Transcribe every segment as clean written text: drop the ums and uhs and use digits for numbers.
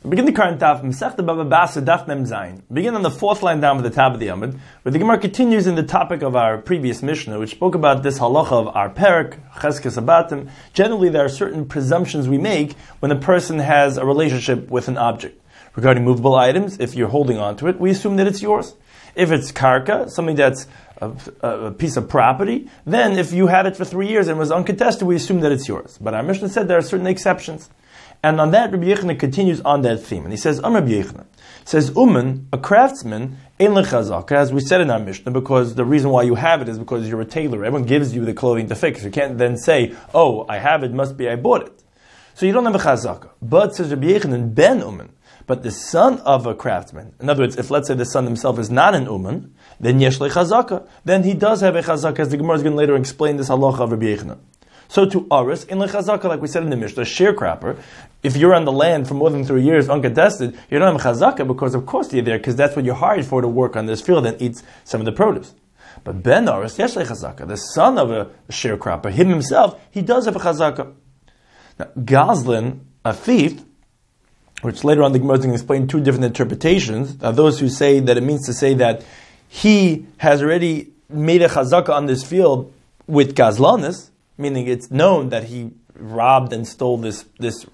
Begin the current daf, Masechta Baba Basra Daf Mem Zayin. Begin on the fourth line down with the top of the Amud, where the Gemara continues in the topic of our previous Mishnah, which spoke about this halacha of our perik, cheskes abatim. Generally, there are certain presumptions we make when a person has a relationship with an object. Regarding movable items, if you're holding on to it, we assume that it's yours. If it's karka, something that's a piece of property, then if you had it for 3 years and was uncontested, we assume that it's yours. But our Mishnah said there are certain exceptions. And on that, Rabbi Yechonah continues on that theme. And he says, Rabbi Yechonah says, a craftsman, ein lechazaka, as we said in our Mishnah, because the reason why you have it is because you're a tailor. Everyone gives you the clothing to fix. You can't then say, oh, I have it, must be I bought it. So you don't have a chazaka. But, says Rabbi Yechonah, ben umen, but the son of a craftsman, in other words, if let's say the son himself is not an umen, then yesh lechazaka, then he does have a chazaka, as the Gemara is going to later explain this halacha of Rabbi Yechonah. So to Aris, in lechazaka, like we said in the Mishnah, sharecropper, if you're on the land for more than 3 years uncontested, you don't have a chazaka because of course you're there, because that's what you're hired for, to work on this field and eat some of the produce. But ben Aris, yesh lechazaka, the son of a sharecropper, him himself, he does have a chazaka. Now, Gazlan, a thief, which later on the Gemara is going to explain two different interpretations. Those who say that it means to say that he has already made a chazaka on this field with gazlanis, meaning it's known that he robbed and stole this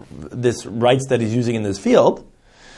rights that he's using in this field.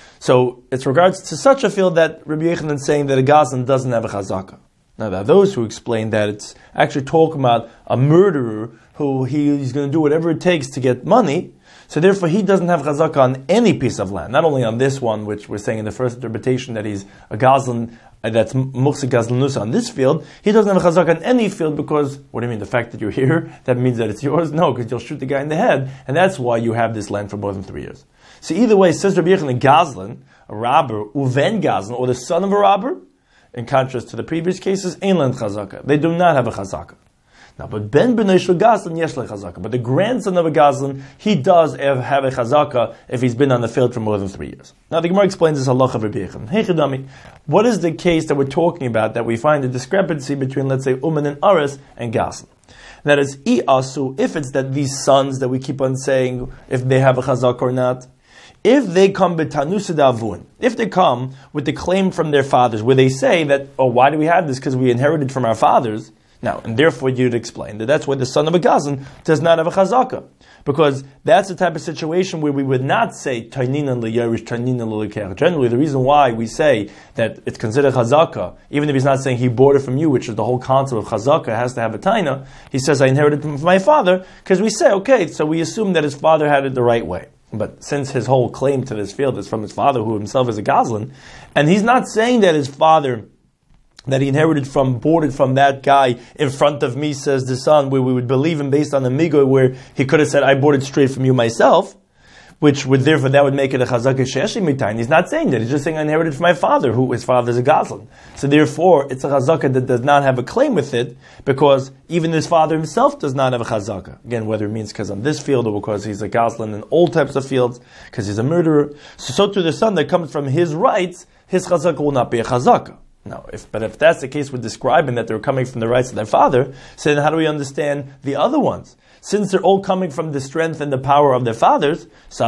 So it's regards to such a field that Rabbi Yechonah is saying that a gazlan doesn't have a chazaka. Now there are those who explain that it's actually talking about a murderer who he's going to do whatever it takes to get money, so therefore he doesn't have chazaka on any piece of land, not only on this one, which we're saying in the first interpretation that he's a gazlan, that's muksik gazlanus on this field. He doesn't have a chazaka on any field because, what do you mean, the fact that you're here, that means that it's yours? No, because you'll shoot the guy in the head, and that's why you have this land for more than 3 years. So either way, says Rabbi Yechonah, gazlan, a robber, uven gazlan, or the son of a robber, in contrast to the previous cases, ein land chazaka. They do not have a chazaka. Now, but ben b'nei shel gazlan yesh le chazaka. But the grandson of a gazlan, he does have a chazaka if he's been on the field for more than 3 years. Now, the Gemara explains this halacha of Rabbi Yechonah. Hey chidami, what is the case that we're talking about that we find a discrepancy between, let's say, umen and aris and gazlan? That is, asu, if it's that these sons that we keep on saying, if they have a chazaka or not, if they come b'tanusa davun, if they come with the claim from their fathers, where they say that, oh, why do we have this? Because we inherited from our fathers. Now, and therefore you'd explain that that's why the son of a gazlan does not have a chazaka. Because that's the type of situation where we would not say, taininan liyarish, taininan lilikeach. Generally, the reason why we say that it's considered chazaka, even if he's not saying he bought it from you, which is the whole concept of chazaka, has to have a taina, he says, I inherited it from my father, because we say, okay, so we assume that his father had it the right way. But since his whole claim to this field is from his father, who himself is a gazlan, and he's not saying that his father that he inherited from, bought it from that guy in front of me, says the son, where we would believe him based on the migo, where he could have said, I bought it straight from you myself, which would therefore, that would make it a chazaka sheshi mitain. He's not saying that, he's just saying I inherited from my father, who his father is a gazlan. So therefore, it's a chazaka that does not have a claim with it, because even his father himself does not have a chazaka. Again, whether it means because on this field, or because he's a gazlan in all types of fields, because he's a murderer. So to the son that comes from his rights, his chazaka will not be a chazaka. Now, if that's the case, we're describing that they're coming from the rights of their father, so then how do we understand the other ones? Since they're all coming from the strength and the power of their fathers,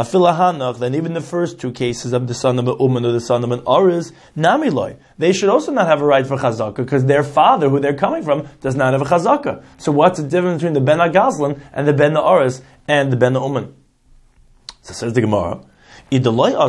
then even the first two cases of the son of an uman or the son of an aris, namiloi, they should also not have a right for chazaka, because their father, who they're coming from, does not have a chazaka. So what's the difference between the ben ha-gazlan and the ben ha-aris and the ben ha-uman? So says the Gemara, and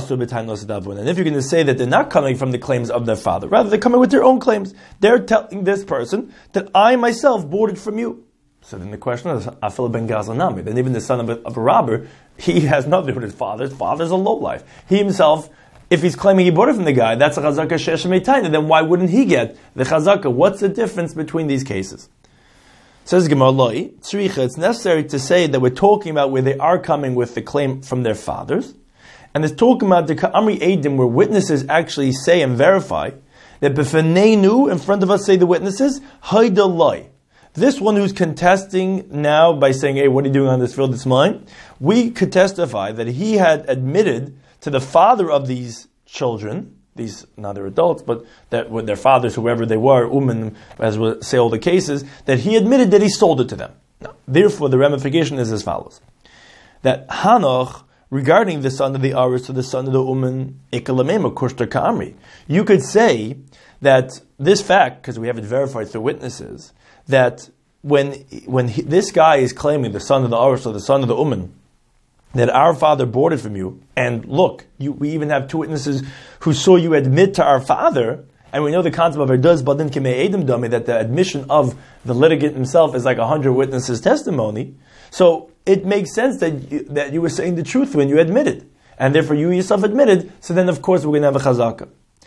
if you're going to say that they're not coming from the claims of their father, rather they're coming with their own claims, they're telling this person that I myself bought it from you. So then the question is, Afil ben Gazlanami, then even the son of a robber, he has nothing with his father. His father's a lowlife. He himself, if he's claiming he bought it from the guy, that's a chazaka shesh meitaina, then why wouldn't he get the chazaka? What's the difference between these cases? Says Gemara, Loi, tzricha, it's necessary to say that we're talking about where they are coming with the claim from their fathers, and it's talking about the Ka'amri Eidim, where witnesses actually say and verify that b'feneinu, in front of us say the witnesses, haida loi. This one who's contesting now by saying, hey, what are you doing on this field? It's mine. We could testify that he had admitted to the father of these children, these, not their adults, but that with their fathers, whoever they were, as we say all the cases, that he admitted that he sold it to them. Now, therefore, the ramification is as follows. That Hanoch regarding the son of the Aris to the son of the Uman, Ikalamema, Kushtar Ka'amri. You could say that this fact, because we have it verified through witnesses, that when this guy is claiming, the son of the Aris or the son of the Uman, that our father bought it from you, and look, we even have two witnesses who saw you admit to our father, and we know the concept of Erduz Badin Kimei Edim Dami, that the admission of the litigant himself is like 100 witnesses' testimony. So it makes sense that you were saying the truth when you admitted, and therefore you yourself admitted. So then, of course, we're going to have a chazaka.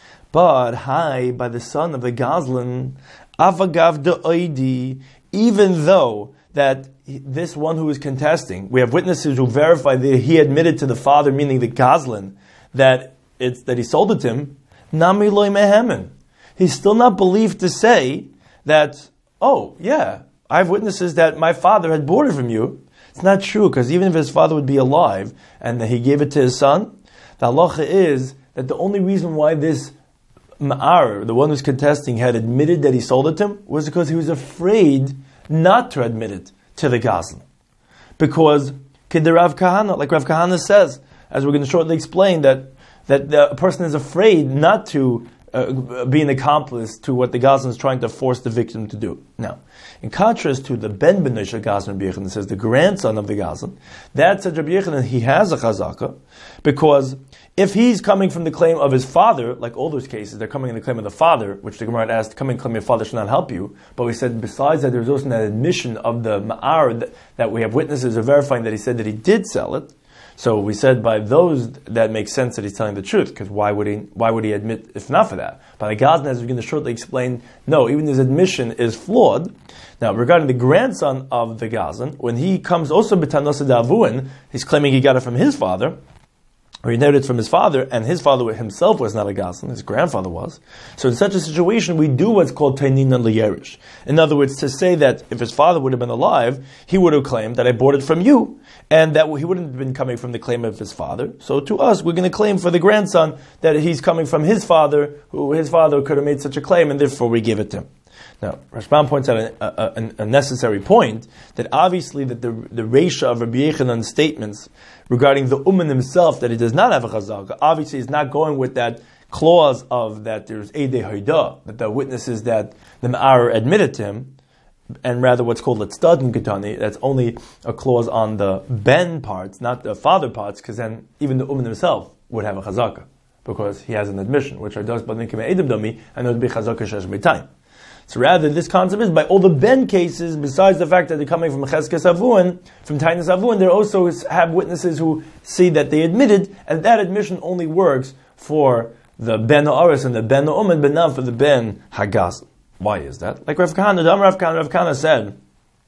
But by the son of the Gazlan, Avagav de Oidi, even though that this one who is contesting, we have witnesses who verify that he admitted to the father, meaning the Gazlan, that he sold it to him. Nami loy mehemen. He's still not believed to say that, oh yeah, I have witnesses that my father had bought it from you. It's not true, because even if his father would be alive and he gave it to his son, the halacha is that the only reason why this Ma'ar, the one who's contesting, had admitted that he sold it to him was because he was afraid not to admit it to the Gazlan. Because, Rav Kahana, like Rav Kahana says, as we're going to shortly explain, that the person is afraid not to be an accomplice to what the Gazlan is trying to force the victim to do. Now, in contrast to the Ben Benoisha Gazlan Rabbi Yochanan, says the grandson of the Gazlan, that said Rabbi Yochanan, he has a chazaka, because if he's coming from the claim of his father, like all those cases, they're coming in the claim of the father, which the Gemara asked, coming claim your father should not help you. But we said, besides that, there's also an admission of the Ma'ar, that we have witnesses are verifying that he said that he did sell it. So we said by those that makes sense that he's telling the truth, because why would he admit if not for that? By the Gazlan, as we're going to shortly explain, no, even his admission is flawed. Now, regarding the grandson of the Gazlan, when he comes also b'tanosa d'avuin, he's claiming he got it from his father, or he inherited it from his father, and his father himself was not a Gazlan, his grandfather was. So in such a situation, we do what's called taininan liyerish. In other words, to say that if his father would have been alive, he would have claimed that I bought it from you, and that he wouldn't have been coming from the claim of his father. So to us, we're going to claim for the grandson that he's coming from his father, who his father could have made such a claim, and therefore we give it to him. Now, Rashbam points out a necessary point, that obviously that the reisha of Rabbi Yechanan's statements regarding the Uman himself, that he does not have a chazaka, obviously is not going with that clause of that there's Eidei Haida, that the witnesses that the Ma'ar admitted to him, and rather what's called Letzdadim Ketani, that's only a clause on the Ben parts, not the father parts, because then even the Uman himself would have a chazaka, because he has an admission, which are does Badin Kimei Edim Dami, and there would be chazaka shesh b'tayim. So rather, this concept is by all the Ben cases, besides the fact that they're coming from Cheskes Avuin, from Tainis Avuin, they also have witnesses who see that they admitted, and that admission only works for the Ben Ha'aris and the Ben Ha'uman, but not for the Ben Hagaz. Why is that? Like Rav Kahana said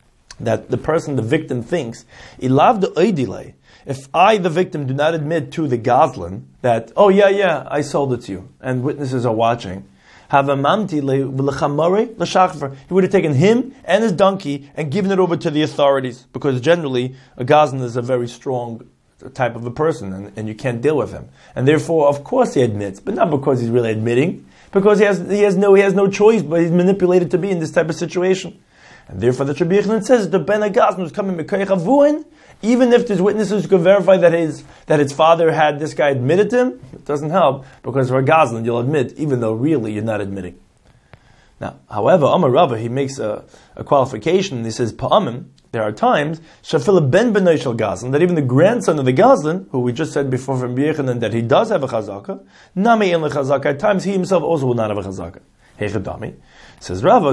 that the victim thinks, Ilav de oidile, if I, the victim, do not admit to the Gazlan that, oh yeah, I sold it to you, and witnesses are watching, he would have taken him and his donkey and given it over to the authorities, because generally a Gazlan is a very strong type of a person, and you can't deal with him. And therefore, of course, he admits, but not because he's really admitting, because he has no choice, but he's manipulated to be in this type of situation. And therefore, the Rabbi Yochanan says the Ben Gazlan was coming Mekayach Avuin, even if there's witnesses who can verify that his father had this guy admitted to him, it doesn't help, because for a Gazlan you'll admit, even though really you're not admitting. Now, however, Amar Rava, he makes a qualification, and he says, Pa'amim, there are times, Shafila ben Benoy shel Gazlan, that even the grandson of the Gazlan, who we just said before from Yechanan, that he does have a chazaka, Nami in the chazaka, at times he himself also will not have a chazaka. Hechadami, says Rava,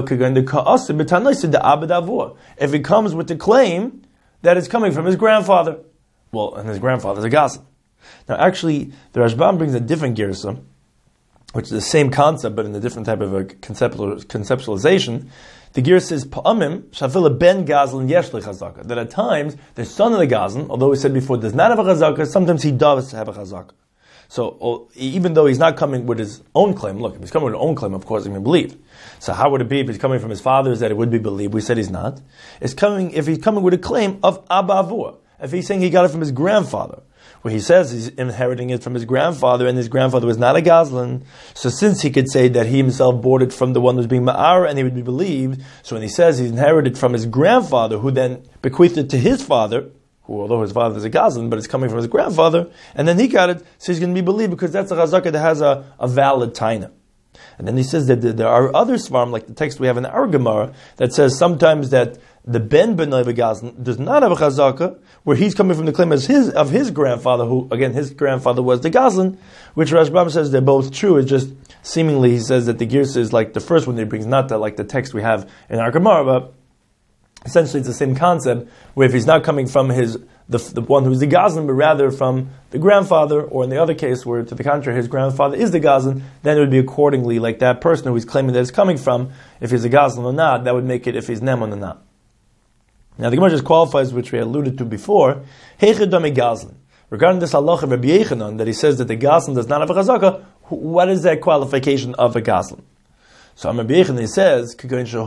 if he comes with the claim that it's coming from his grandfather, well, and his grandfather's a Gazlan. Now actually, the Rashbam brings a different girsa, which is the same concept, but in a different type of a conceptualization. The Gira says, Pa'amim, Shafila ben Gazlan yesh chazaka. That at times, the son of the Gazlan, although we said before, does not have a chazaka, sometimes he does have a chazaka. So, even though he's not coming with his own claim, look, if he's coming with his own claim, of course he's going to believe. So how would it be if he's coming from his father, is that it would be believed? We said he's not. If he's coming with a claim of Abba Avua, if he's saying he got it from his grandfather, where he says he's inheriting it from his grandfather, and his grandfather was not a Gazlan, so since he could say that he himself bought it from the one who's being Ma'ar, and he would be believed, so when he says he's inherited from his grandfather, who then bequeathed it to his father, who, although his father is a Gazlan, but it's coming from his grandfather, and then he got it, so he's going to be believed because that's a chazaka that has a valid taina. And then he says that there are other svarim, like the text we have in our Gemara, that says sometimes that the ben benoi begazlan does not have a chazaka, where he's coming from the claim of his grandfather, who again his grandfather was the Gazlan, which Rashbam says they're both true. It's just seemingly he says that the girsa is like the first one that he brings, not like the text we have in our Gemara, but essentially it's the same concept, where if he's not coming from the one who's the Gazlan, but rather from the grandfather, or in the other case where to the contrary his grandfather is the Gazlan, then it would be accordingly like that person who he's claiming that it's coming from, if he's a Gazlan or not, that would make it if he's Neman or not. Now the Gemara just qualifies, which we alluded to before, Heichid Dami Gazlan. Regarding this halacha of Rabbi Yechanan, that he says that the Gazlan does not have a chazaka, what is that qualification of a Gazlan? So Rabbi Yechanan says,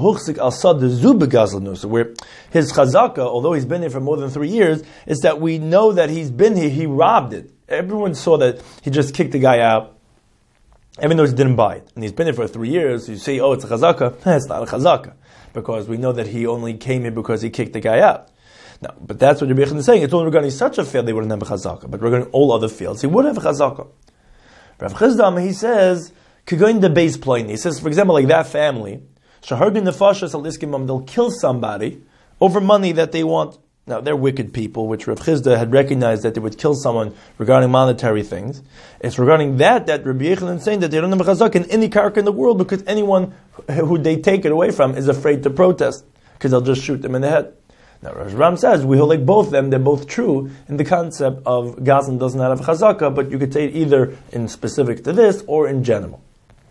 so where his chazaka, although he's been here for more than 3 years, is that we know that he's been here, he robbed it. Everyone saw that he just kicked the guy out, even though he didn't buy it. And he's been here for 3 years, you say, oh, it's a chazaka. It's not a chazaka, because we know that he only came here because he kicked the guy out. Now, but that's what Rabbi Yechanan is saying. It's only regarding such a field, they wouldn't have a chazaka. But regarding all other fields, he would have a chazaka. Rav Chizdam, he says, Kagoin the base plane. He says, for example, like that family, they'll kill somebody over money that they want. Now, they're wicked people, which Rav Chizda had recognized that they would kill someone regarding monetary things. It's regarding that Rabbi Yechanan is saying that they don't have a chazak in any karka in the world, because anyone who they take it away from is afraid to protest, because they'll just shoot them in the head. Now, Rav Ram says, we hold like both of them, they're both true in the concept of Gazlan does not have a chazaka, but you could say it either in specific to this or in general.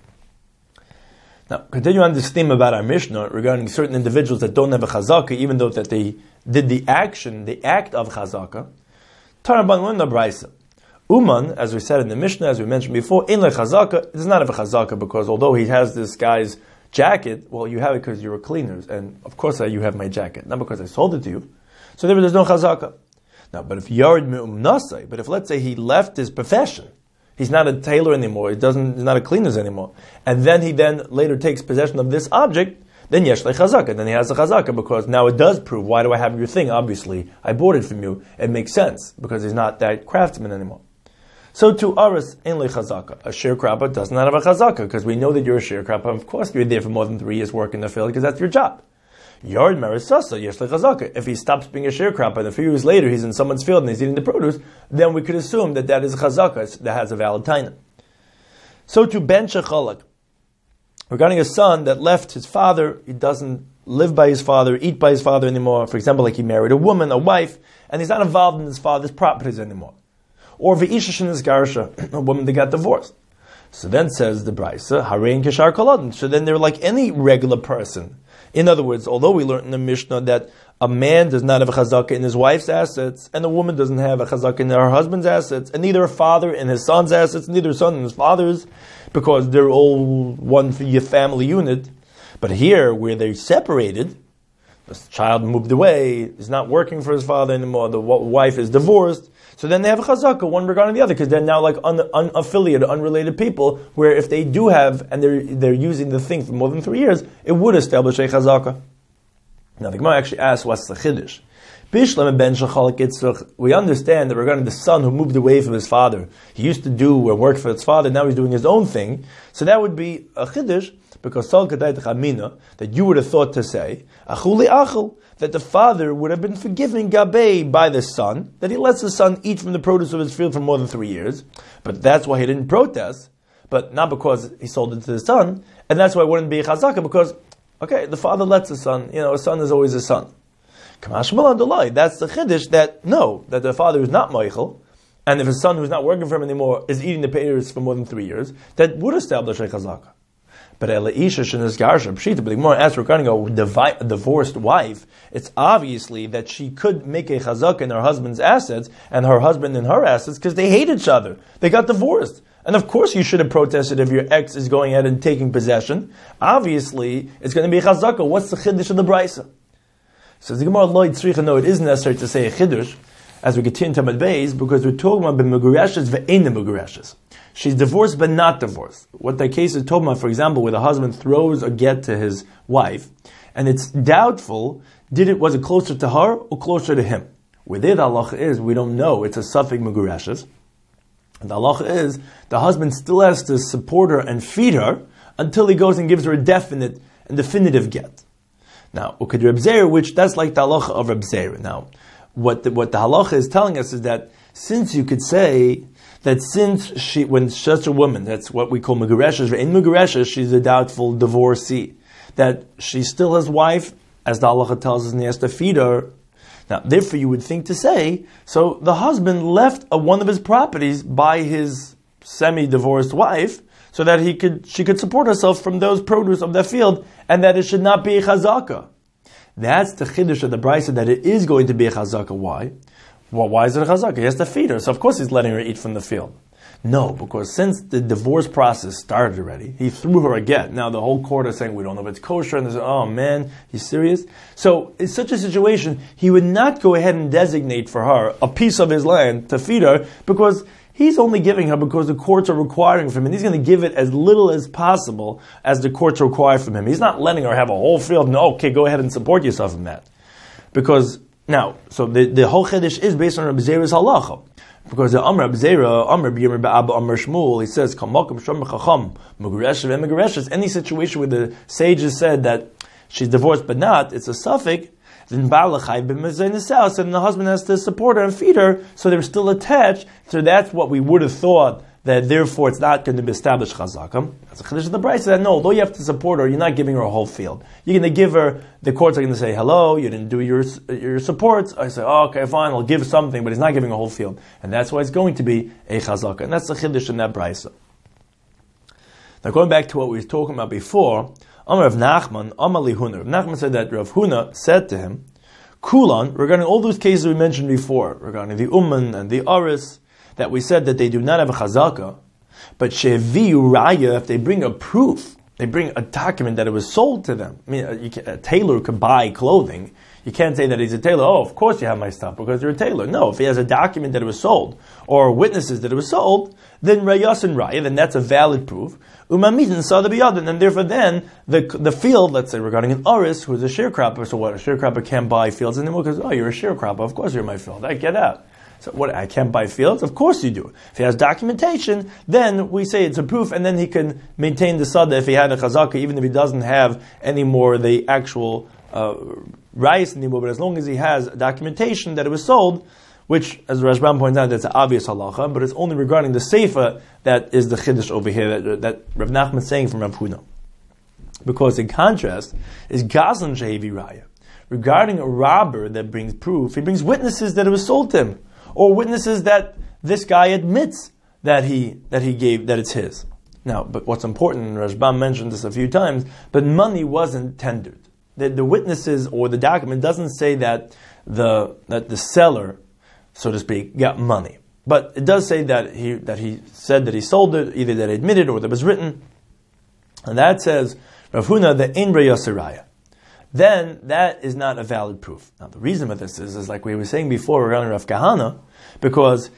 Now, continue on this theme about our Mishnah regarding certain individuals that don't have a chazaka, even though that they did the act of chazaka. Taraban learned the brisa. Uman, as we said in the Mishnah, as we mentioned before, in le chazaka, does not have a chazaka, because although he has this guy's jacket, well, you have it because you were cleaners, and of course you have my jacket, not because I sold it to you. So there's no chazaka. Now, but if yared me'um nasai, but if let's say he left his profession, he's not a tailor anymore, he's not a cleaner anymore, and then he later takes possession of this object, then yesh le chazaka, then he has a chazaka, because now it does prove, why do I have your thing? Obviously, I bought it from you. It makes sense, because he's not that craftsman anymore. So to Aris in le chazaka, a sharecropper does not have a chazaka, because we know that you're a sharecropper. Of course, you're there for more than 3 years working in the field, because that's your job. Yard marisasa yesh le chazaka. If he stops being a sharecropper and a few years later he's in someone's field and he's eating the produce, then we could assume that is a chazaka that has a valid taina. So to ben shechalak, regarding a son that left his father, he doesn't live by his father, eat by his father anymore. For example, like he married a woman, a wife, and he's not involved in his father's properties anymore. Or v'isha shenis garsha, a woman that got divorced. So then says the Brisa, harein kishar koladin. So then they're like any regular person. In other words, although we learned in the Mishnah that a man does not have a chazaka in his wife's assets, and a woman doesn't have a chazaka in her husband's assets, and neither a father in his son's assets, neither a son in his father's, because they're all one family unit. But here, where they're separated, the child moved away, he's not working for his father anymore, the wife is divorced, so then they have a chazaka, one regarding the other, because they're now like unaffiliated, unrelated people, where if they do have, and they're using the thing for more than 3 years, it would establish a chazaka. Now the Gemara actually asks, what's the chiddush? We understand that regarding the son who moved away from his father, he used to do or work for his father, now he's doing his own thing, so that would be a chiddush, because that you would have thought to say, that the father would have been forgiving Gabei by the son, that he lets the son eat from the produce of his field for more than 3 years, but that's why he didn't protest, but not because he sold it to the son, and that's why it wouldn't be a chazaka, because, okay, the father lets the son, a son is always a son. That's the chiddush that the father is not Michael, and if his son who's not working for him anymore is eating the payers for more than 3 years, that would establish a chazaka. But Elisha shenis garsha pshita. But the Gemara asks regarding a divorced wife, it's obviously that she could make a chazaka in her husband's assets and her husband in her assets because they hate each other. They got divorced, and of course you should have protested if your ex is going ahead and taking possession. Obviously, it's going to be a chazaka. What's the chiddush of the brisa? So the Gemara Lloyd Tzricha, no, it is necessary to say a chiddush as we continue to Tamad Beis, because we're talking about b'megurashes ve'ein megurashes. She's divorced but not divorced. What the case is Toma, for example, where the husband throws a get to his wife, and it's doubtful, was it closer to her or closer to him? Where there the halacha is, we don't know. It's a suffix megureshes. The halacha is, the husband still has to support her and feed her until he goes and gives her a definite and definitive get. Now, Uked Reb Zera, which that's like the halacha of Reb Zera. Now, what the halacha is telling us is that since you could say that when such a woman, that's what we call megureshes, in megureshes, she's a doubtful divorcee, that she's still his wife, as the halacha tells us, and he has to feed her. Now, therefore, you would think to say, so the husband left one of his properties by his semi-divorced wife, so that she could support herself from those produce of that field, and that it should not be a chazaka. That's the chiddush of the brisa, that it is going to be a chazaka. Why? Well, why is it a chazaka? He has to feed her, so of course he's letting her eat from the field. No, because since the divorce process started already, he threw her a get. Now the whole court is saying, we don't know if it's kosher, and they say, oh man, you serious? So in such a situation, he would not go ahead and designate for her a piece of his land to feed her, because he's only giving her because the courts are requiring from him, and he's going to give it as little as possible as the courts require from him. He's not letting her have a whole field. No, okay, go ahead and support yourself in that. Because, now, so the whole chiddush is based on Reb Zera's halacha. Because the Amr Reb Zera, Amr B'Yirmeh Ba'Abba Amr Shmuel, he says, Kamakim Shom Chacham, Megureshes Megureshes, any situation where the sages said that she's divorced but not, it's a suffix, then Ba'alachai b'mezaynis house, and the husband has to support her and feed her, so they're still attached. So that's what we would have thought, that therefore it's not going to be established chazakam. That's a chiddush of the brayso, that no, although you have to support her, you're not giving her a whole field. You're going to give her, the courts are going to say, hello, you didn't do your supports. I say, oh, okay, fine, I'll give something, but he's not giving a whole field. And that's why it's going to be a chazaka. And that's the chiddush in that brayso. Now going back to what we were talking about before, Amar Rav Nachman, Amar li Huna. Rav Nachman said that Rav Huna said to him, Kulan, regarding all those cases we mentioned before, regarding the Umman and the Aris, that we said that they do not have a chazaka, but sheviu raya, if they bring a proof, they bring a document that it was sold to them. I mean, a tailor could buy clothing. You can't say that he's a tailor. Oh, of course you have my stuff because you're a tailor. No, if he has a document that it was sold, or witnesses that it was sold, then rayas and raya, then that's a valid proof. Umamitin sadabiyadin, and therefore then the field, let's say regarding an aris who's a sharecropper, so what? A sharecropper can't buy fields anymore because you're a sharecropper. Of course you're my field. I get out. So what? I can't buy fields? Of course you do. If he has documentation, then we say it's a proof, and then he can maintain the sada if he had a chazaka, even if he doesn't have anymore the actual rice anymore. But as long as he has documentation that it was sold, which, as Rashbam points out, that's an obvious halacha, but it's only regarding the seifa that is the chiddush over here that Rav Nachman is saying from Rav Huna. Because in contrast, is gazlan shehevi raya. Regarding a robber that brings proof, he brings witnesses that it was sold to him, or witnesses that this guy admits that he gave, that it's his. Now, but what's important, and Rashbam mentioned this a few times, but money wasn't tendered. The witnesses or the document doesn't say that the seller, so to speak, got money. But it does say that he said that he sold it, either that he admitted or that was written. And that says, Rav Huna, the in reyasiraya. Then that is not a valid proof. Now the reason for this is like we were saying before around Rav Kahana, because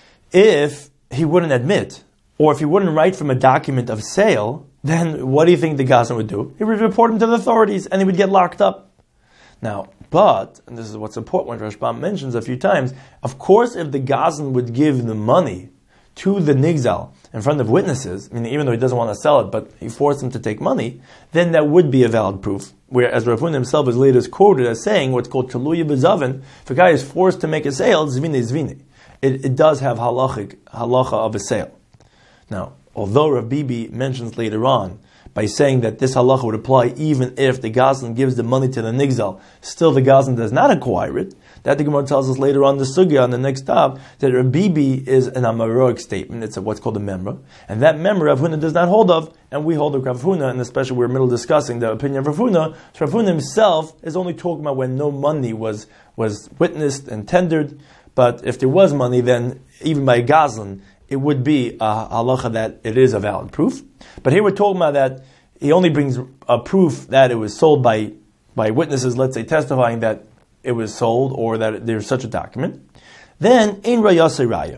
if he wouldn't admit, or if he wouldn't write from a document of sale, then what do you think the Gazan would do? He would report him to the authorities and he would get locked up. Now, but, and this is what's important, what Rashbam mentions a few times, of course if the Gazan would give the money to the Nigzal in front of witnesses, I mean, even though he doesn't want to sell it, but he forced him to take money, then that would be a valid proof. Whereas Rav Huna himself is later quoted as saying what's called Taluya B'Zavin, if a guy is forced to make a sale, Zvini Zvini. It does have halacha of a sale. Now, although Rav Bibi mentions later on, by saying that this halacha would apply even if the Gazlan gives the money to the Nigzal, still the Gazlan does not acquire it, that the Gemara tells us later on the Sugya, on the next stop, that Rav Bibi is an Amaroic statement, it's what's called a memra, and that memra Rav Huna does not hold of, and we hold of Rav Huna, and especially we're middle discussing the opinion of Rav Huna, so Rav Huna himself is only talking about when no money was witnessed and tendered, but if there was money, then even by Gazlan, it would be a halacha that it is a valid proof. But here we're talking about that he only brings a proof that it was sold by witnesses, let's say, testifying that it was sold or that there's such a document. Then, in rayasei raya.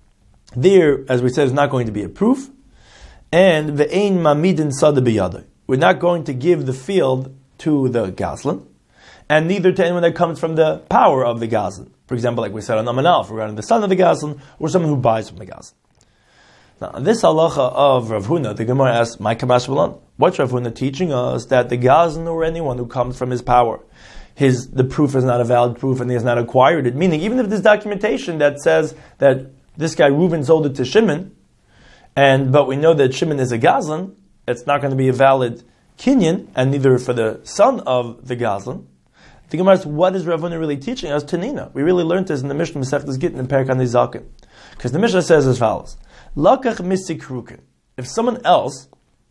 There, as we said, is not going to be a proof. And the ein mamidin sada biyadai. We're not going to give the field to the Gazlan, and neither to anyone that comes from the power of the Gazlan. For example, like we said on Amanal, regarding the son of the Gazlan, or someone who buys from the Gazlan. Now, this halacha of Rav Huna, the Gemara asks, "My kamash v'lan." What's Rav Huna teaching us? That the Gazlan or anyone who comes from his power, the proof is not a valid proof and he has not acquired it. Meaning, even if there's documentation that says that this guy Reuben sold it to Shimon, but we know that Shimon is a Gazlan, it's not going to be a valid kinyan, and neither for the son of the Gazlan. The Gemara asks, what is Rav Huna really teaching us? Tanina. We really learned this in the Mishnah Masechtas Gittin in Perek HaNizaken. Because the Mishnah says as follows: Lakach misikrukin. If someone else,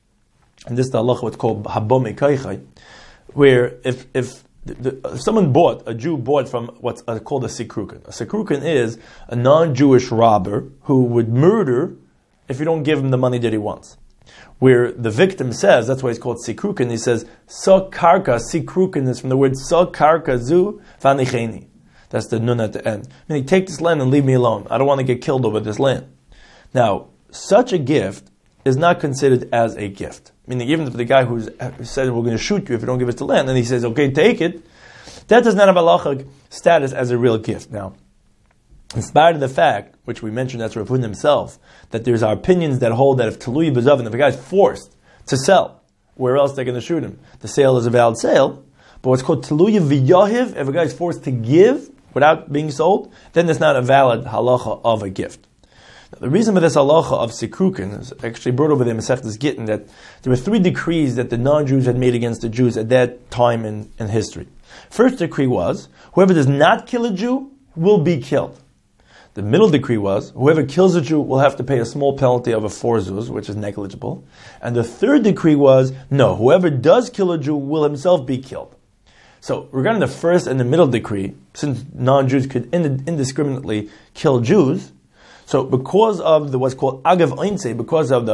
and this is the halacha what's called habome kaichai, where if someone a Jew bought from what's called a sikrukin. A sikrukin is a non-Jewish robber who would murder if you don't give him the money that he wants. Where the victim says, that's why it's called sikrukin, he says, sa karka, sikrukin is from the word sa karka zu vanicheni. That's the nun at the end. Meaning, take this land and leave me alone. I don't want to get killed over this land. Now, such a gift is not considered as a gift. Meaning, even if the guy who said, we're going to shoot you if you don't give us the land, and he says, okay, take it, that does not have halachic status as a real gift. Now, in spite of the fact, which we mentioned that's Rav Huna himself, that there's our opinions that hold that if Talui B'Zavin, if a guy's forced to sell, where else they're going to shoot him? The sale is a valid sale. But what's called Talui V'Yahiv, if a guy's forced to give without being sold, then it's not a valid halacha of a gift. Now, the reason for this halacha of sikrukin is actually brought over there in Masechtas Gittin, that there were 3 decrees that the non-Jews had made against the Jews at that time in history. First decree was, whoever does not kill a Jew will be killed. The middle decree was, whoever kills a Jew will have to pay a small penalty of a 4 zuz, which is negligible. And the third decree was, no, whoever does kill a Jew will himself be killed. So, regarding the first and the middle decree, since non-Jews could indiscriminately kill Jews, so because of what's called agav einse, because of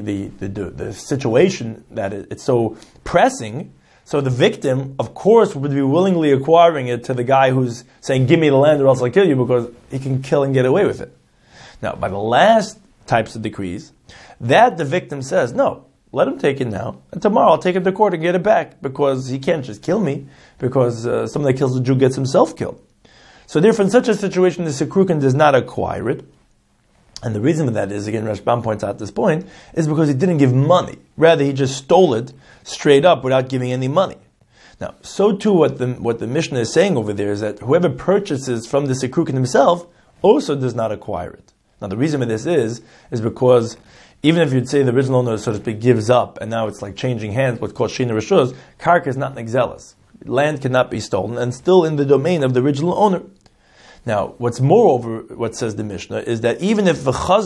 the situation that it's so pressing, so the victim, of course, would be willingly acquiring it to the guy who's saying, give me the land or else I'll kill you, because he can kill and get away with it. Now, by the last types of decrees, that the victim says, no, let him take it now, and tomorrow I'll take it to court and get it back, because he can't just kill me, because someone that kills a Jew gets himself killed. So therefore, in such a situation, the sikrukin does not acquire it. And the reason for that is, again, Rashbam points out this point, is because he didn't give money. Rather, he just stole it straight up without giving any money. Now, so too what the Mishnah is saying over there is that whoever purchases from the sikrukin himself also does not acquire it. Now, the reason for this is because even if you'd say the original owner, so to speak, gives up, and now it's like changing hands, what's called Shina Rishus, Karka is not Nexelis. Land cannot be stolen, and still in the domain of the original owner. Now, what's moreover, what says the Mishnah, is that even if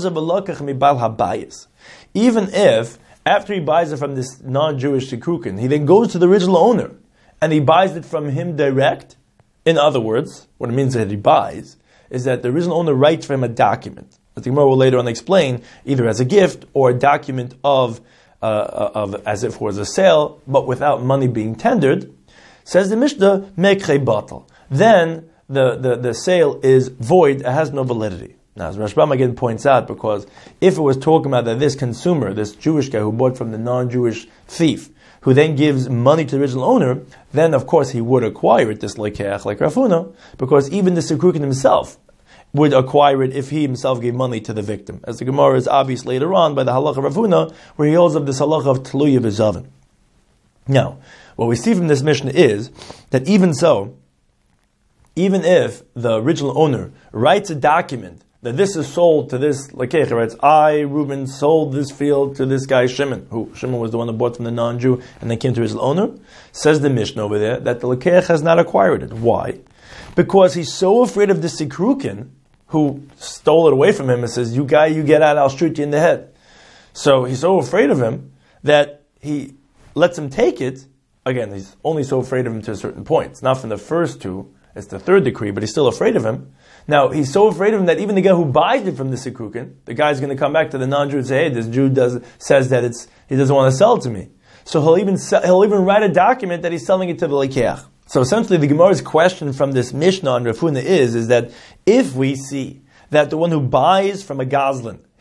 even if, after he buys it from this non-Jewish sikrukin, he then goes to the original owner, and he buys it from him direct, in other words, what it means that he buys, is that the original owner writes for him a document, that the Gemara will later on explain, either as a gift, or a document of as if it was a sale, but without money being tendered, says the Mishnah, Mekrei batal. Then, the sale is void, it has no validity. Now, as Rashbam again points out, because if it was talking about that this consumer, this Jewish guy who bought from the non-Jewish thief, who then gives money to the original owner, then of course he would acquire it, this lekeach, like Rav Huna, because even the sikrukin himself would acquire it if he himself gave money to the victim. As the Gemara is obvious later on by the halacha of Rav Huna, where he holds of this halacha of Tluya B'Zavin. Now, what we see from this Mishnah is that even so, even if the original owner writes a document that this is sold to this lekech, writes, I, Reuben, sold this field to this guy Shimon, who Shimon was the one that bought from the non-Jew and then came to his owner, says the Mishnah over there that the lekech has not acquired it. Why? Because he's so afraid of the sikrukin who stole it away from him and says, you guy, you get out, I'll shoot you in the head. So he's so afraid of him that he lets him take it. Again, he's only so afraid of him to a certain point. It's not from the first two, it's the third decree, but he's still afraid of him. Now, he's so afraid of him that even the guy who buys it from the sikrukin, the guy's going to come back to the non-Jew and say, hey, this Jew says that he doesn't want to sell it to me. So he'll even write a document that he's selling it to the lekeach. So essentially, the Gemara's question from this Mishnah on Rav Huna is that if we see that the one who buys from a Gazlan,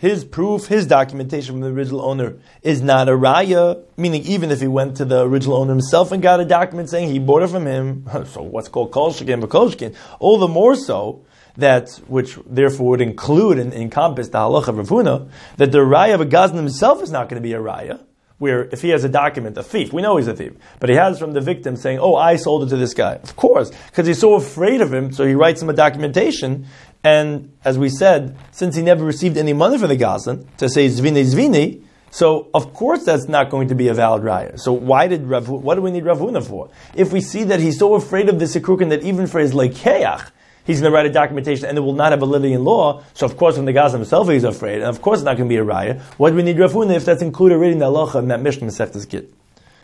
his proof, his documentation from the original owner is not a raya, meaning even if he went to the original owner himself and got a document saying he bought it from him, so what's called kol sheken v'kol sheken, all the more so that, which therefore would include and encompass the halacha of Rav Huna, that the raya of a gazlan himself is not going to be a raya, where if he has a document, a thief, we know he's a thief, but he has from the victim saying, oh, I sold it to this guy. Of course, because he's so afraid of him, so he writes him a documentation. And as we said, since he never received any money for the gazlan, to say zvini zvini, so of course that's not going to be a valid raya. So what do we need Rav Huna for? If we see that he's so afraid of the sikrukin that even for his lekeach, he's going to write a documentation and it will not have validity in law, so of course from the gazlan himself he's afraid, and of course it's not going to be a raya. What do we need Rav Huna if that's included already in the halacha in that Mishnah Masechtas Gittin?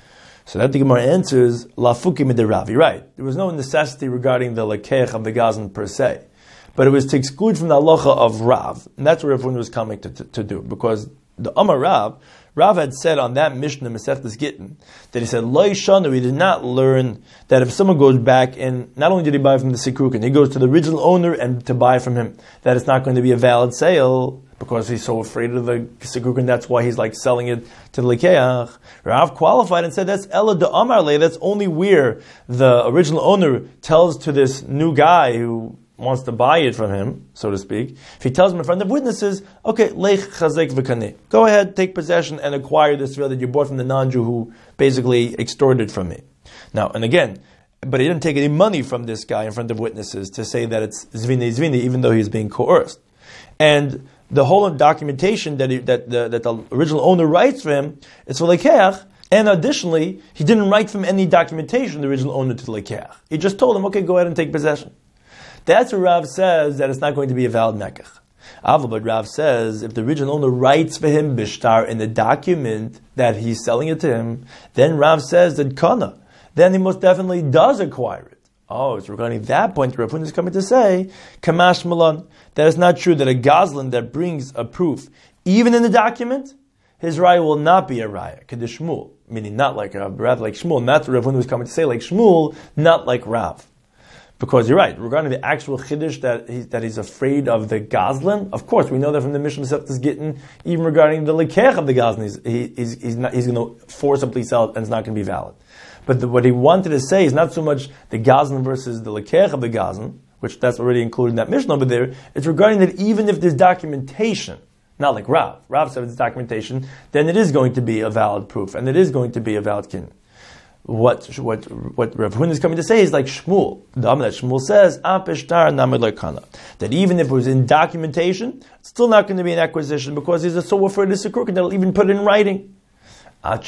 So that the Gemara answers, lafuki midiravi, right. There was no necessity regarding the lekeach of the gazlan per se. But it was to exclude from the halacha of Rav. And that's what Rav Huna was coming to do. Because the Amar Rav had said on that Mishnah, Masechtas Gittin, that he said, Lo yishanu, he did not learn that if someone goes back and not only did he buy from the Sikrukin, he goes to the original owner and to buy from him, that it's not going to be a valid sale because he's so afraid of the Sikrukin, that's why he's like selling it to the Likeach. Rav qualified and said, that's Ella de Amar Le, that's only where the original owner tells to this new guy who wants to buy it from him, so to speak, if he tells him in front of witnesses, okay, lech chazek v'kaneh, go ahead, take possession and acquire this field that you bought from the non-Jew who basically extorted from me. Now, and again, but he didn't take any money from this guy in front of witnesses to say that it's zvini, even though he's being coerced. And the whole documentation that the original owner writes for him is for lekeach. And additionally, he didn't write from any documentation the original owner to the lekeach. He just told him, okay, go ahead and take possession. That's what Rav says, that it's not going to be a valid mekach. But Rav says, if the original owner writes for him bishtar in the document that he's selling it to him, then Rav says that kana, then he most definitely does acquire it. Oh, it's regarding that point Rav Huna is coming to say, kamash malan, that it's not true that a gazlan that brings a proof, even in the document, his raya will not be a raya, k'de Shmuel, meaning not like Rav, rather like Shmuel. And that's what Rav Huna was coming to say, like Shmuel, not like Rav. Because you're right, regarding the actual chiddush that he's afraid of the gazlan, of course, we know that from the Mishnah Masechtas Gittin, even regarding the lekeach of the gazlan, he's going to forcibly sell it and it's not going to be valid. But what he wanted to say is not so much the gazlan versus the lekeach of the gazlan, which that's already included in that Mishnah over there, it's regarding that even if there's documentation, not like Rav said it's documentation, then it is going to be a valid proof, and it is going to be a valid kin. What Rav Huna is coming to say is like Shmuel. The Amar that Shmuel says, that even if it was in documentation, it's still not going to be an acquisition because he's so afraid of Sikrukin that he'll even put it in writing. Where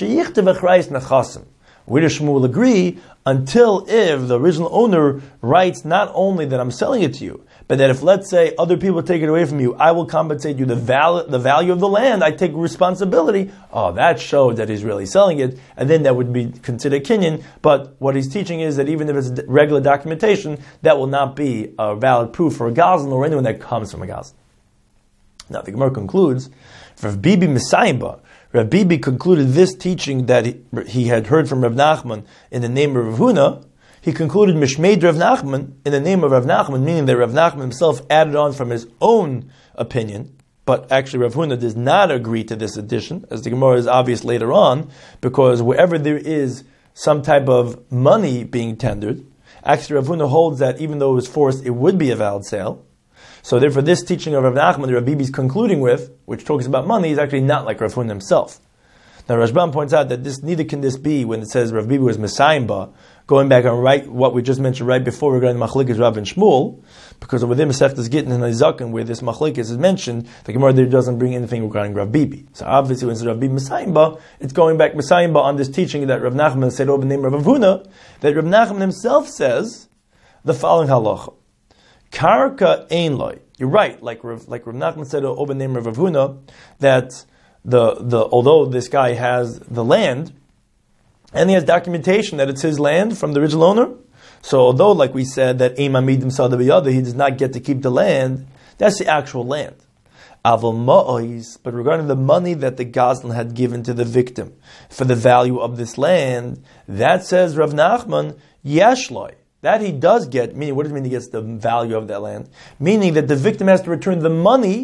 does Shmuel agree? Until if the original owner writes not only that I'm selling it to you, but that if, let's say, other people take it away from you, I will compensate you the value of the land, I take responsibility. Oh, that showed that he's really selling it, and then that would be considered kinyan. But what he's teaching is that even if it's regular documentation, that will not be a valid proof for a gazlan or anyone that comes from a gazlan. Now, the Gemara concludes, Rav Bibi Mesayimba, Rav Bibi concluded this teaching that he had heard from Rav Nachman in the name of Rav Huna. He concluded Mishmeid Rav Nachman in the name of Rav Nachman, meaning that Rav Nachman himself added on from his own opinion, but actually Rav Huna does not agree to this addition, as the Gemara is obvious later on, because wherever there is some type of money being tendered, actually Rav Huna holds that even though it was forced, it would be a valid sale. So therefore this teaching of Rav Nachman that Rav Bibi is concluding with, which talks about money, is actually not like Rav Huna himself. Now Rashbam points out that neither can this be when it says Rav Bibi was Mesayimba, going back and what we just mentioned right before regarding the Machlekes Rav and Shmuel, because over there Masechtas Gittin and Nizaken, where this Machlekes is mentioned, the Gemara there doesn't bring anything regarding Rav Bibi. So obviously when it's Rav Bibi Mesayimba, it's going back Mesayimba on this teaching that Rav Nachman said over the name of Rav Huna, that Rav Nachman himself says the following halacha. Karka ein loy. You're right, like Rav Nachman said over the name of Rav Huna, that although this guy has the land, and he has documentation that it's his land from the original owner, so although, like we said, that Eim Amidim Sada B'Yada, he does not get to keep the land, that's the actual land. Aval Ma'ois, but regarding the money that the gazlan had given to the victim for the value of this land, that says Rav Nachman, Yeshloi. That he does get, meaning, what does it mean he gets the value of that land? Meaning that the victim has to return the money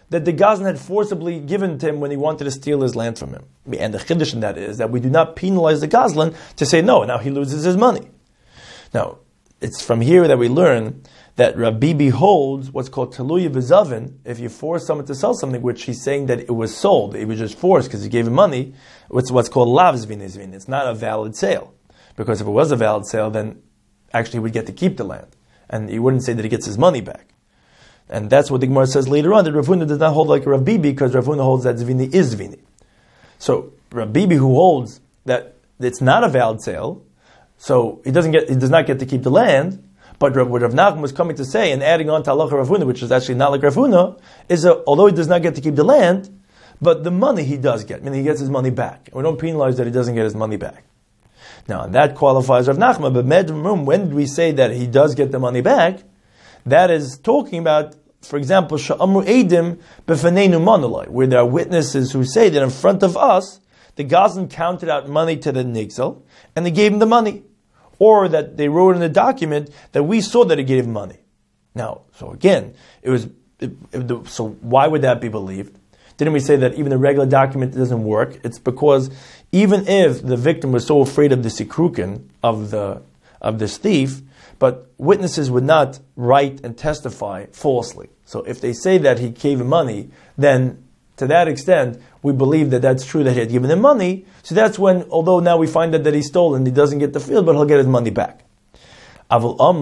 that the Gazlan had forcibly given to him when he wanted to steal his land from him. And the chiddush in that is that we do not penalize the Gazlan to say, no, now he loses his money. Now, it's from here that we learn that Rav Bibi holds what's called Teluya B'Zavin. If you force someone to sell something, which he's saying that it was sold, it was just forced because he gave him money, it's what's called Lav Zvin Zvin. It's not a valid sale. Because if it was a valid sale, then actually he would get to keep the land. And he wouldn't say that he gets his money back. And that's what the Gemara says later on, that Rav Huna does not hold like Rav Bibi, because Rav Huna holds that Zvini is Zvini. So Rav Bibi, who holds that it's not a valid sale, so he does not get to keep the land, but what Rav Nachman was coming to say, and adding on to Halacha Rav Huna, which is actually not like Rav Huna, is that although he does not get to keep the land, but the money he does get, meaning he gets his money back. We don't penalize that he doesn't get his money back. Now, and that qualifies Rav Nachman, but when we say that he does get the money back, that is talking about, for example, Sha'amru Eidim B'Faneinu Manolai, where there are witnesses who say that in front of us, the Gazlan counted out money to the Nigzel, and they gave him the money. Or that they wrote in the document that we saw that he gave him money. Now, so again, so why would that be believed? Didn't we say that even a regular document doesn't work? It's because even if the victim was so afraid of the sikrukin of this thief, but witnesses would not write and testify falsely. So if they say that he gave him money, then to that extent, we believe that that's true, that he had given him money. So that's when, although now we find out that he stole and he doesn't get the field, but he'll get his money back. But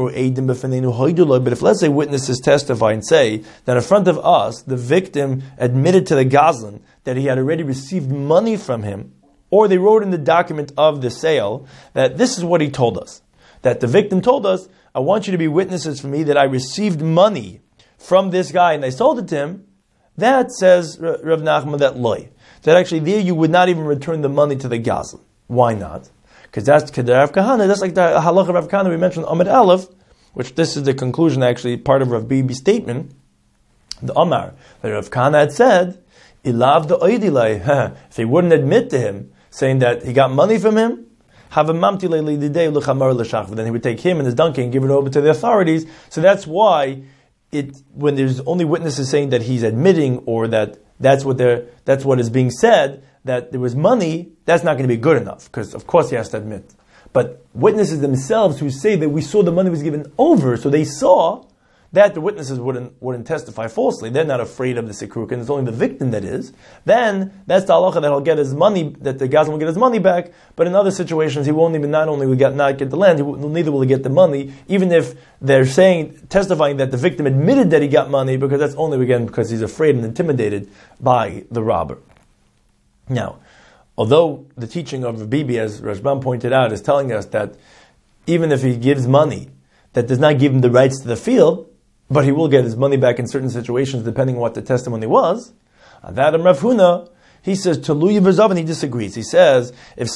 if, let's say, witnesses testify and say that in front of us, the victim admitted to the Gazlan that he had already received money from him, or they wrote in the document of the sale that this is what he told us. That the victim told us, I want you to be witnesses for me that I received money from this guy and I sold it to him. That says Rav Nachman that loy. That actually there you would not even return the money to the Gazlan. Why not? Because that's Kedar Rav Kahana. That's like the halacha of Rav Kahana we mentioned Amid Aleph, which this is the conclusion, actually part of Rav Bibi's statement. The Amar that Rav Kahana had said, Ilav the oidilai. If he wouldn't admit to him, saying that he got money from him, then he would take him and his donkey and give it over to the authorities. So that's why when there's only witnesses saying that he's admitting, or that that's what is being said, that there was money, that's not going to be good enough, because of course he has to admit. But witnesses themselves who say that we saw the money was given over, so they saw that, the witnesses wouldn't testify falsely. They're not afraid of the sikruk, and it's only the victim that is. Then that's the halacha that he'll get his money, that the Gazlan will get his money back. But in other situations, he won't even not get the land, neither will he get the money, even if they're testifying that the victim admitted that he got money, because that's only again because he's afraid and intimidated by the robber. Now, although the teaching of Bibi, as Rashbam pointed out, is telling us that even if he gives money, that does not give him the rights to the field, but he will get his money back in certain situations depending on what the testimony was. That Rav Huna, he says, Teluya B'Zavin, he disagrees. He says,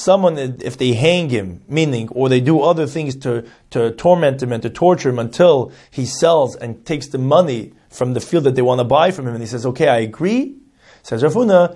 if they hang him, meaning, or they do other things to torment him and to torture him until he sells and takes the money from the field that they want to buy from him, and he says, okay, I agree, says Rav Huna,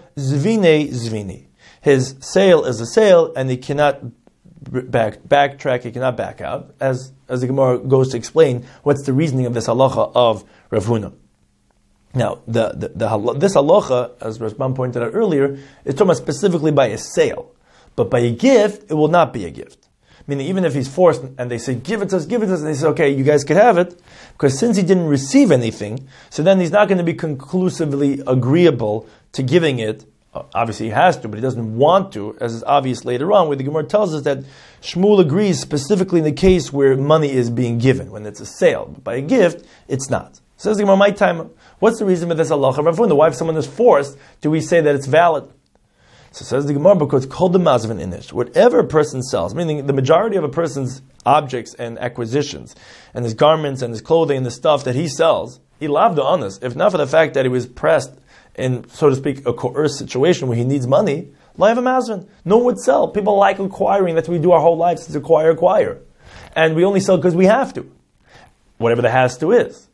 Zvini. His sale is a sale, and he cannot backtrack, he cannot back out, as the Gemara goes to explain what's the reasoning of this halacha of Rav Huna. Now, this halacha, as Rashbam pointed out earlier, is talking about specifically by a sale. But by a gift, it will not be a gift. Meaning, even if he's forced and they say, give it to us, and they say, okay, you guys could have it, because since he didn't receive anything, so then he's not going to be conclusively agreeable to giving it. Obviously he has to, but he doesn't want to, as is obvious later on, where the Gemara tells us that Shmuel agrees specifically in the case where money is being given, when it's a sale. But by a gift, it's not. Says the Gemara, my time, what's the reason for this halacha? Rav Huna, why if someone is forced, do we say that it's valid? So says the Gemara, because it's called the mazvin inish. Whatever a person sells, meaning the majority of a person's objects and acquisitions, and his garments and his clothing and the stuff that he sells, he loved the honest. If not for the fact that he was pressed in, so to speak, a coerced situation where he needs money, live a mazvin. No one would sell. People like acquiring. That's what we do our whole lives, is acquire. And we only sell because we have to. Whatever the has to is.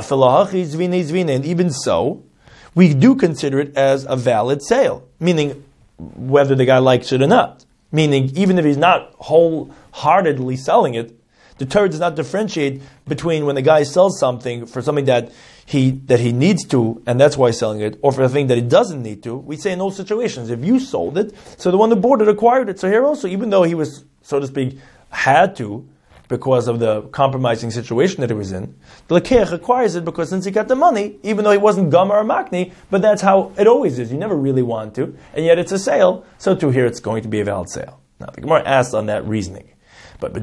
And even so, we do consider it as a valid sale. Meaning, whether the guy likes it or not. Meaning, even if he's not wholeheartedly selling it, the Torah does not differentiate between when the guy sells something for something that that he needs to, and that's why he's selling it, or for a thing that he doesn't need to, we say in those situations, if you sold it, so the one who bought it acquired it. So here also, even though he was, so to speak, had to, because of the compromising situation that he was in, the Lekeach acquires it because since he got the money, even though he wasn't Gamar or Makni, but that's how it always is. You never really want to, and yet it's a sale, so too here it's going to be a valid sale. Now, the Gemara asks on that reasoning. But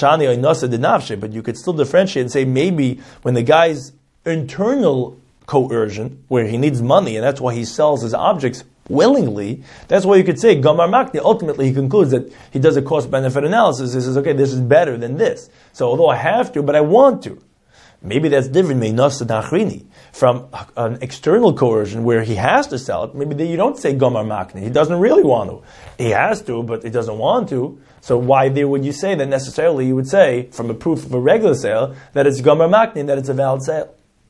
you could still differentiate and say maybe when the guy's internal coercion, where he needs money, and that's why he sells his objects willingly, that's why you could say, Gamar Makni, ultimately he concludes that he does a cost-benefit analysis. He says, okay, this is better than this. So although I have to, but I want to. Maybe that's different from an external coercion where he has to sell it. Maybe you don't say Gamar Makni. He doesn't really want to. He has to, but he doesn't want to. So why there would you say that necessarily you would say, from a proof of a regular sale, that it's Gamar Makni and that it's a valid sale?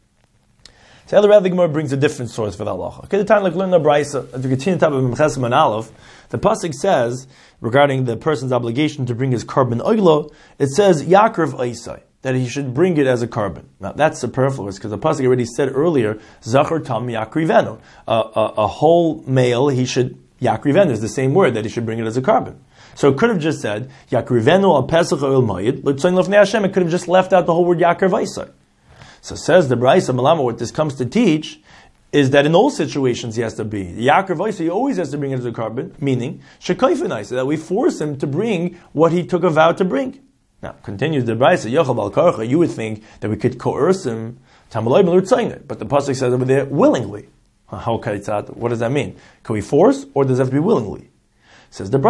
So the Rav Gemara brings a different source for the halacha. Okay, the time like learn the Brisa, as we continue to top of Memchesim and Aleph, the pasuk says regarding the person's obligation to bring his carbon oilo, it says Yaakov Oisai, that he should bring it as a carbon. Now that's superfluous because the pasuk already said earlier Zachar Tam Yakrivenu, a whole male he should Yakrivenu is the same word that he should bring it as a carbon. So it could have just said Yakrivenu al Pesach Oil Mayid, L'Tzayin Lefnei Hashem. It could have just left out the whole word Yaakov Oisai. So says the Brisa Malama, what this comes to teach is that in all situations he has to be. Yaakov Oisai, he always has to bring it as a carbon, meaning Shekayfenai, so that we force him to bring what he took a vow to bring. Now, continues the Brisa, Yochel Bal Karcha, you would think that we could coerce him, Tamaloi Melurtzayin, but the Pasuk says over there, willingly. What does that mean? Can we force, or does it have to be willingly? Says the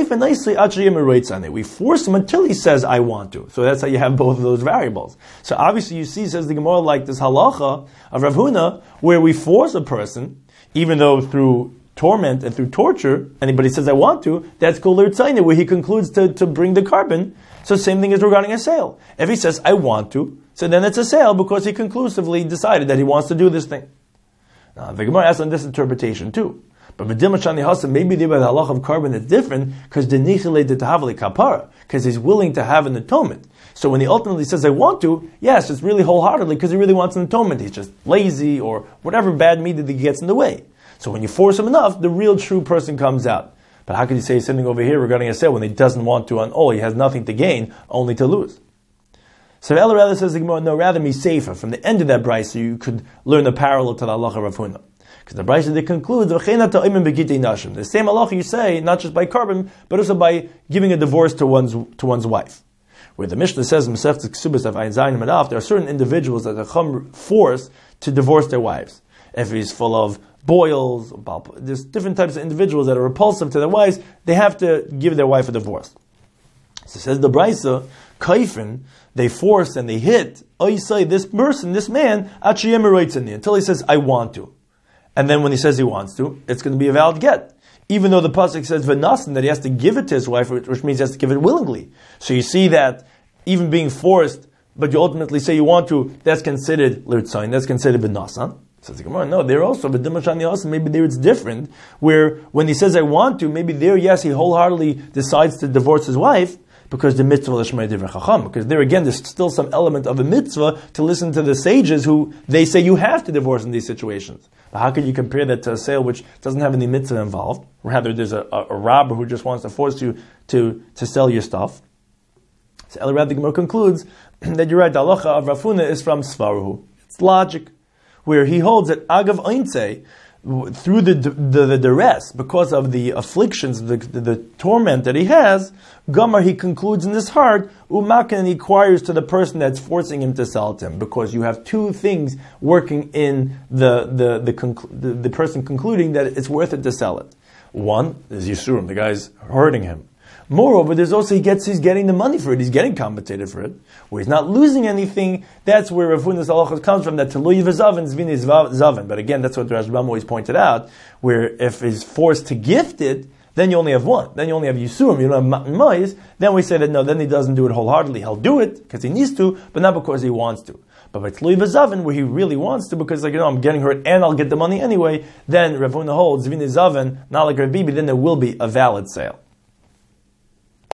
Brisa, we force him until he says, I want to. So that's how you have both of those variables. So obviously you see, says the Gemara, like this halacha of Rav Huna, where we force a person, even though through torment and through torture, anybody says, I want to, that's called l'irtzaina, where he concludes to bring the carbon. So same thing is regarding a sale. If he says, I want to, so then it's a sale because he conclusively decided that he wants to do this thing. Now the Gemara asks on this interpretation too. But maybe the halach of carbon is different because the nichile de tahavli kapara, because he's willing to have an atonement. So when he ultimately says, I want to, yes, it's really wholeheartedly because he really wants an atonement. He's just lazy or whatever bad meat that he gets in the way. So when you force him enough, the real true person comes out. But how could you say something over here regarding a sale when he doesn't want to on all? He has nothing to gain, only to lose. So El rather says the Gemara, no, rather be safer. From the end of that brayso, you could learn a parallel to the halacha of Rav Huna. Because the Brisa that concludes, the same halacha you say, not just by carbon, but also by giving a divorce to one's wife. Where the Mishnah says, there are certain individuals that are forced to divorce their wives. If he's full of boils, there's different types of individuals that are repulsive to their wives, they have to give their wife a divorce. So says the Brisa, kaifin, they force and they hit, this person, this man, until he says, I want to. And then when he says he wants to, it's going to be a valid get. Even though the pasuk says v'nasan, that he has to give it to his wife, which means he has to give it willingly. So you see that even being forced, but you ultimately say you want to, that's considered l'rtzayin, that's considered v'nasan. Says the Gemara, no, there also, maybe there it's different, where when he says I want to, maybe there, yes, he wholeheartedly decides to divorce his wife, because the mitzvah l'shmei divrei chacham. Because there again, there's still some element of a mitzvah to listen to the sages who they say you have to divorce in these situations. But how can you compare that to a sale which doesn't have any mitzvah involved? Rather, there's a robber who just wants to force you to sell your stuff. So El Rab the Gemara concludes that you're right. The halacha of Rav Huna is from Svaruhu. It's logic, where he holds that agav eintzei, through the duress, because of the afflictions, the torment that he has, Gamar, he concludes in his heart, Umakan, and he inquires to the person that's forcing him to sell to him, because you have two things working in the person concluding that it's worth it to sell it. One is Yisurim, the guy's hurting him. Moreover, there's also he's getting the money for it. He's getting compensated for it. Where he's not losing anything. That's where Rav Huna's halacha comes from. That Tului v'zaven zvini zaven. But again, that's what the Rashbam always pointed out. Where if he's forced to gift it, then you only have one. Then you only have Yisurim. You don't have Matan Ma'is. Then we say that no. Then he doesn't do it wholeheartedly. He'll do it because he needs to, but not because he wants to. But by Tului v'zaven, where he really wants to, because I'm getting hurt and I'll get the money anyway. Then Rav Huna holds zvini zaven, not like Rav Bibi. Then there will be a valid sale.